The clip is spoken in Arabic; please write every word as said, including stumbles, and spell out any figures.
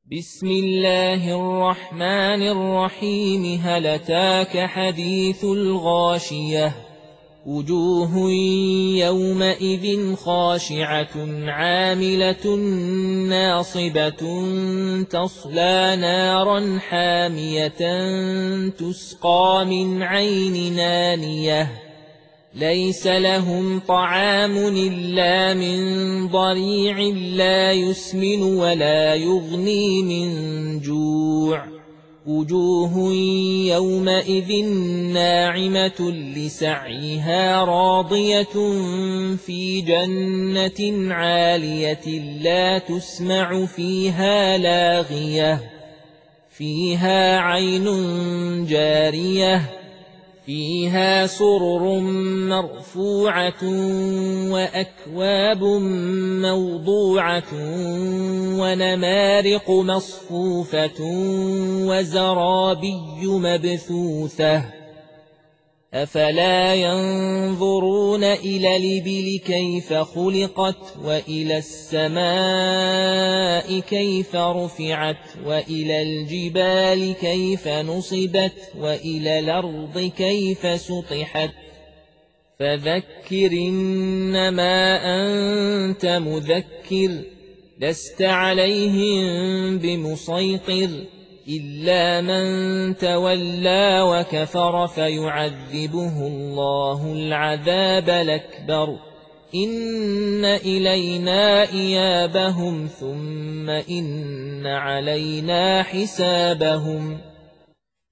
بسم الله الرحمن الرحيم هل أتاك حديث الغاشية وجوه يومئذ خاشعة عاملة ناصبة تصلى نارا حامية تسقى من عين نانية ليس لهم طعام إلا من ضريع لا يسمن ولا يغني من جوع وجوه يومئذ ناعمة لسعيها راضية في جنة عالية لا تسمع فيها لاغية فيها عين جارية فيها سرر مرفوعة وأكواب موضوعة ونمارق مصفوفة وزرابي مبثوثة أفلا ينظرون إلى الإبل كيف خلقت وإلى السماء كيف رفعت وإلى الجبال كيف نصبت وإلى الأرض كيف سطحت فذكر إنما أنت مذكر لست عليهم بمسيطر إلا من تولى وكفر فيعذبه الله العذاب الأكبر إن إلينا إيابهم ثم إن علينا حسابهم